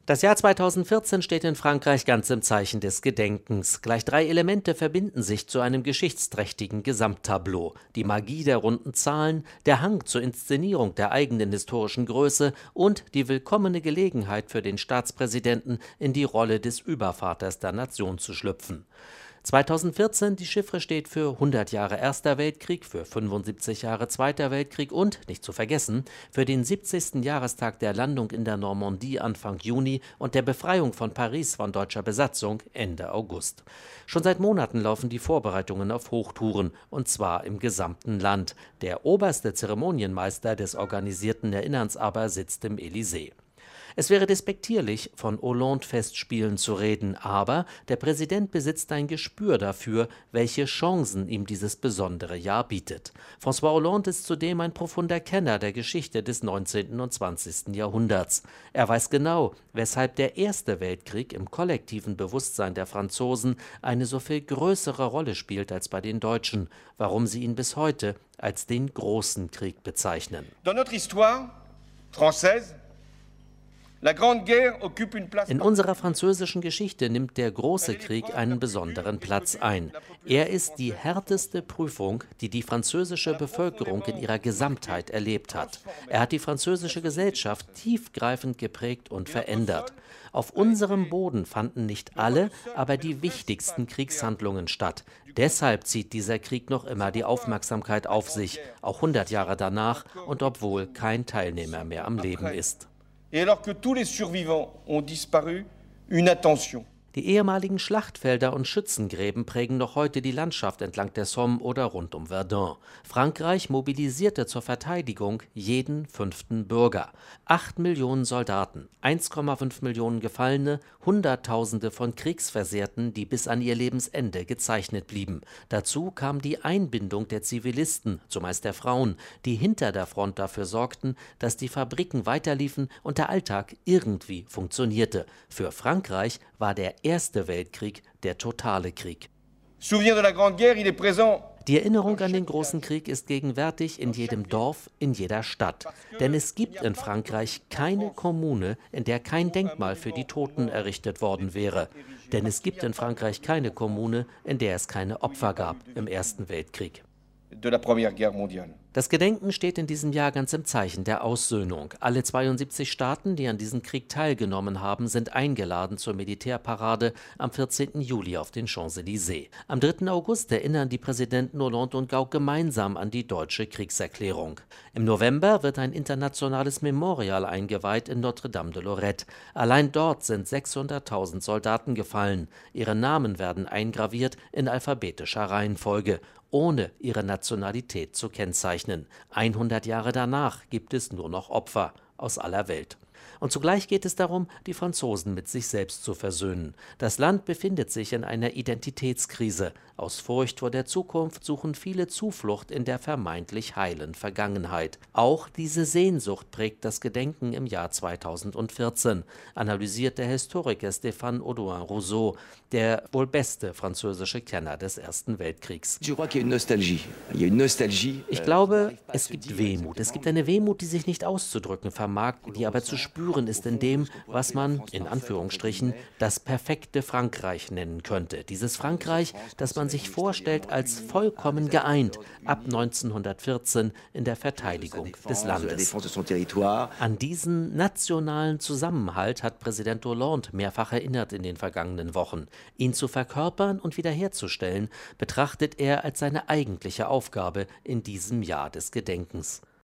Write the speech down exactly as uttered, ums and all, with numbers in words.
Das Jahr zweitausendvierzehn steht in Frankreich ganz im Zeichen des Gedenkens. Gleich drei Elemente verbinden sich zu einem geschichtsträchtigen Gesamttableau: die Magie der runden Zahlen, der Hang zur Inszenierung der eigenen historischen Größe und die willkommene Gelegenheit für den Staatspräsidenten, in die Rolle des Übervaters der Nation zu schlüpfen. zweitausendvierzehn, die Chiffre steht für hundert Jahre Erster Weltkrieg, für fünfundsiebzig Jahre Zweiter Weltkrieg und, nicht zu vergessen, für den siebzigsten Jahrestag der Landung in der Normandie Anfang Juni und der Befreiung von Paris von deutscher Besatzung Ende August. Schon seit Monaten laufen die Vorbereitungen auf Hochtouren, und zwar im gesamten Land. Der oberste Zeremonienmeister des organisierten Erinnerns aber sitzt im Élysée. Es wäre despektierlich, von Hollande-Festspielen zu reden, aber der Präsident besitzt ein Gespür dafür, welche Chancen ihm dieses besondere Jahr bietet. François Hollande ist zudem ein profunder Kenner der Geschichte des neunzehnten und zwanzigsten Jahrhunderts. Er weiß genau, weshalb der Erste Weltkrieg im kollektiven Bewusstsein der Franzosen eine so viel größere Rolle spielt als bei den Deutschen, warum sie ihn bis heute als den großen Krieg bezeichnen. Dans notre histoire française, in unserer französischen Geschichte nimmt der Große Krieg einen besonderen Platz ein. Er ist die härteste Prüfung, die die französische Bevölkerung in ihrer Gesamtheit erlebt hat. Er hat die französische Gesellschaft tiefgreifend geprägt und verändert. Auf unserem Boden fanden nicht alle, aber die wichtigsten Kriegshandlungen statt. Deshalb zieht dieser Krieg noch immer die Aufmerksamkeit auf sich, auch hundert Jahre danach und obwohl kein Teilnehmer mehr am Leben ist. Et alors que tous les survivants ont disparu, une attention. Die ehemaligen Schlachtfelder und Schützengräben prägen noch heute die Landschaft entlang der Somme oder rund um Verdun. Frankreich mobilisierte zur Verteidigung jeden fünften Bürger. Acht Millionen Soldaten, eins Komma fünf Millionen Gefallene, Hunderttausende von Kriegsversehrten, die bis an ihr Lebensende gezeichnet blieben. Dazu kam die Einbindung der Zivilisten, zumeist der Frauen, die hinter der Front dafür sorgten, dass die Fabriken weiterliefen und der Alltag irgendwie funktionierte. Für Frankreich war der Erste Weltkrieg der totale Krieg. Souvenir de la Grande Guerre, il est présent. Die Erinnerung an den Großen Krieg ist gegenwärtig in jedem Dorf, in jeder Stadt. Denn es gibt in Frankreich keine Kommune, in der kein Denkmal für die Toten errichtet worden wäre. Denn es gibt in Frankreich keine Kommune, in der es keine Opfer gab im Ersten Weltkrieg. De la Première Guerre mondiale. Das Gedenken steht in diesem Jahr ganz im Zeichen der Aussöhnung. Alle zweiundsiebzig Staaten, die an diesem Krieg teilgenommen haben, sind eingeladen zur Militärparade am vierzehnten Juli auf den Champs-Élysées. Am dritten August erinnern die Präsidenten Hollande und Gauck gemeinsam an die deutsche Kriegserklärung. Im November wird ein internationales Memorial eingeweiht in Notre-Dame de Lorette. Allein dort sind sechshunderttausend Soldaten gefallen. Ihre Namen werden eingraviert in alphabetischer Reihenfolge, ohne ihre Nationalität zu kennzeichnen. hundert Jahre danach gibt es nur noch Opfer aus aller Welt. Und zugleich geht es darum, die Franzosen mit sich selbst zu versöhnen. Das Land befindet sich in einer Identitätskrise. Aus Furcht vor der Zukunft suchen viele Zuflucht in der vermeintlich heilen Vergangenheit. Auch diese Sehnsucht prägt das Gedenken im Jahr zweitausendvierzehn, analysiert der Historiker Stéphane Audouin-Rousseau, der wohl beste französische Kenner des Ersten Weltkriegs. Ich glaube, es gibt Wehmut. Es gibt eine Wehmut, die sich nicht auszudrücken vermag, die aber zu spüren ist in dem, was man, in Anführungsstrichen, das perfekte Frankreich nennen könnte. Dieses Frankreich, das man sich vorstellt als vollkommen geeint ab neunzehnhundertvierzehn in der Verteidigung des Landes. An diesen nationalen Zusammenhalt hat Präsident Hollande mehrfach erinnert in den vergangenen Wochen. Ihn zu verkörpern und wiederherzustellen, betrachtet er als seine eigentliche Aufgabe in diesem Jahr des Gedenkens.